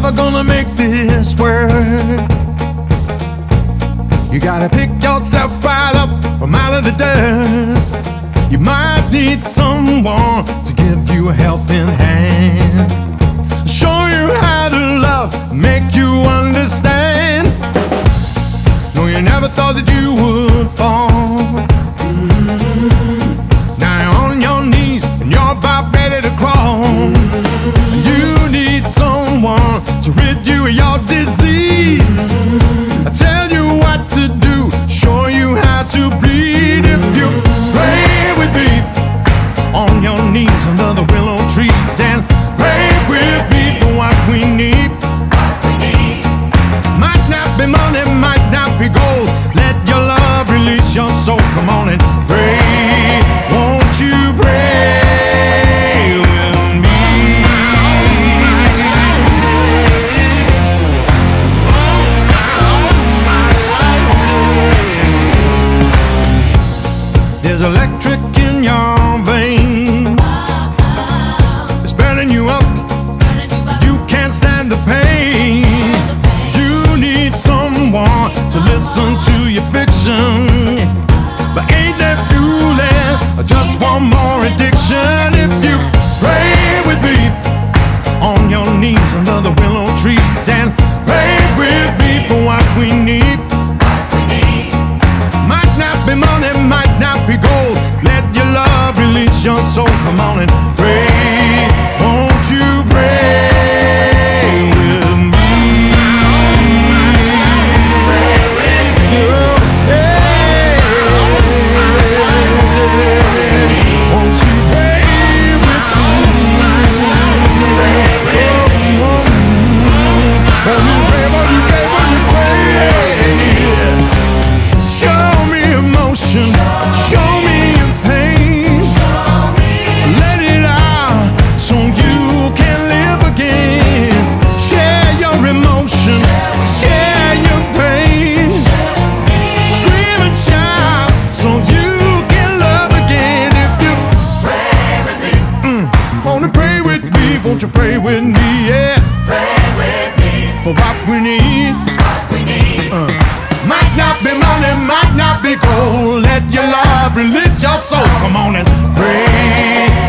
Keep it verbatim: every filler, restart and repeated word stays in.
ever gonna make this work, you gotta pick yourself right up from out of the dirt. You might need someone to give you a helping hand, show you how to love, make you understand. No, you never thought that you would fall. Now you're on your knees and you're about ready to crawl. You need someone to rid you of your disease. I tell you what to do, show you how to bleed. If you pray with me on your knees under the willow trees, and pray with me for what we need. Might not be money, might not be gold. Let your love release your soul. Come on and pray. Won't you pray with me? There's electric in your veins. It's burning you up. You can't stand the pain. You need someone to listen to your fiction. But ain't that fueling just one more addiction? If you pray with me on your knees under the willow trees, and pray with me for what we need. Might not be money, might not be gold. Let your love release your soul. Come on and pray. Won't you pray with me? Won't you pray with me? Won't you pray, won't you pray, won't you pray? Show me emotion, show me your pain. Let it out so you can live again. Share your emotion, share your pain. Scream and shout so you can love again. If you pray with me, mm, wanna pray with me, won't you pray with me? Yeah, pray with me for what we need. What we need. Uh. Might not be money, might not be gold. Let your love release your soul. Come on and pray.